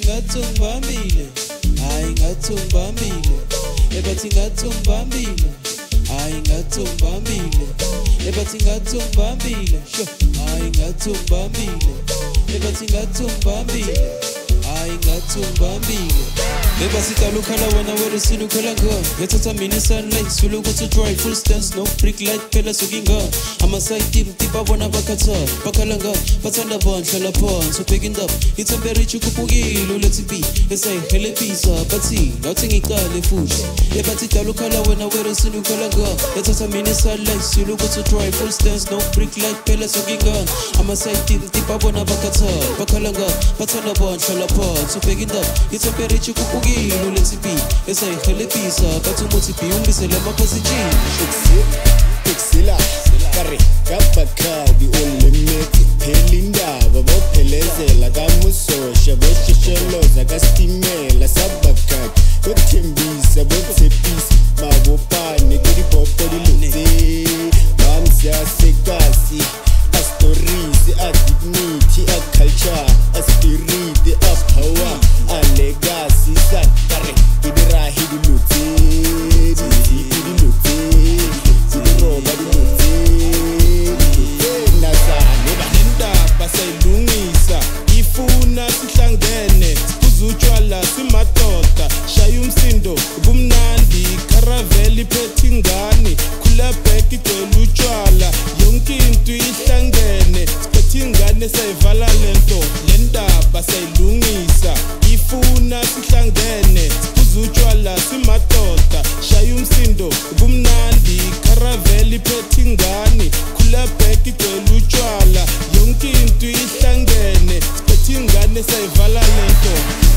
ngathi ngibambile, hayi ngathi ngibambile. Ebathi ngathi ngibambile, hayi ngathi ngibambile. Ebathi ngathi ngibambile, sho, hayi ngathi ngibambile. Ebathi ngathi ngibambile, hayi ngathi ngibambile. Bebasita lukhala wena wena sinukhala ngani. Yathatha mina sunlight sula ukuthi dry full stance no brick light phela sukinga. Ama-side team tipa bona bakhatha bakhala ngani bathanda bandla phansi ubheka indaba i-temperature ikhuphukile ulethi B esayihelebhisa bathi ngawuthi ngiqale futhi ebathi dala ukhala wena wena sinukhala ngani. Yathatha mina sunlight sula ukuthi dry full stance no brick light phela sukinga. Ama-side team tipa bona bakhatha bakhala ngani bathanda bandla phansi ubheka indaba i-temperature ikhuphukile ulethi B esayihelebhisa bathi umuthi B umbisele ama-positive Pixila, kare, kabakadi, olemeti, pelindaba, bophelezela, kamusosha, boshesholoza, kastimela, sabakadi, kothembisa, bothepisa, mabopane, kudipopo dilutse, mamsiasekasi, astorisi, adignity, aculture, aspiriti, apower, alegasi, sakare, idirahi dilutse, dilutse. Sayilungisa ifuna sihlangene kuzutshwala simadoda shaya umsindo kumnandi caravelle iphethe ingane khula back igcwele utshwala yonke into ihlangene siphethe ingane sayivala lento lendaba sayilungisa ifuna sihlangene kuzutshwala simadoda shaya umsindo kumnandi caravelle iphethe ingane khula back igcwele utshwala yonke into ihlangene siphethe ingane sayivala lento.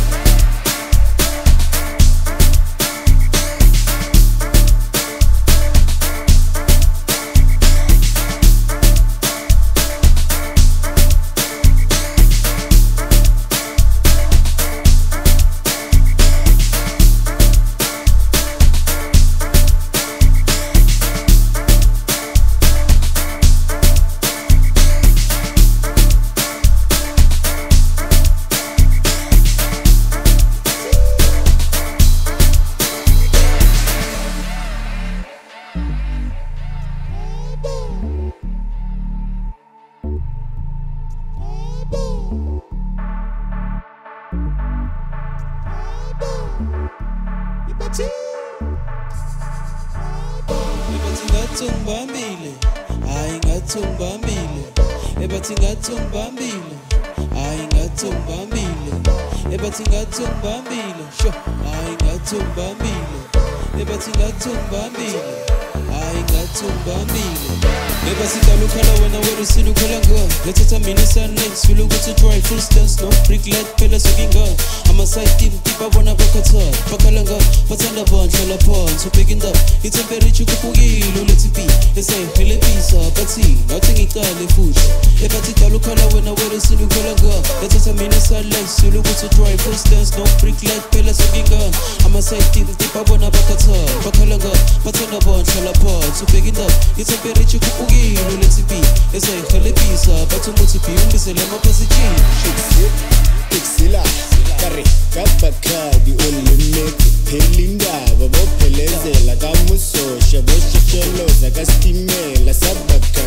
Ebathi ngathi ngibambile, hayi ngathi ngibambile. Ebathi ngathi ngibambile, hayi ngathi ngibambile. Ebathi ngathi ngibambile, sho, hayi ngathi ngibambile. Ebathi ngathi ngibambile, hayi ngathi ngibambile. Bebasita lukhala wena wena sinukhala ngani. Yathatha mina sunlight sula ukuthi dry full stance no brick light phela sukinga. Ama-side team tipa bona bakhatha bakhala ngani bathanda bandla phansi ubheka indaba i-temperature ikhuphukile ulethi B esayihelebhisa bathi ngawuthi ngiqale futhi ebathi dala ukhala wena wena sinukhala ngani. Yathatha mina sunlight sula ukuthi dry full stance no brick light phela sukinga. Ama-side team tipa bona bakhatha bakhala ngani bathanda bandla phansi ubheka indaba i-temperature ikhuphukile ulethi B esayihelebhisa bathi umuthi B umbisele ama-positive. Pixila, kare, kabakadi, olemeti, pelindaba, bophelezela, kamusosha, boshesholoza, kastimela, sabakadi.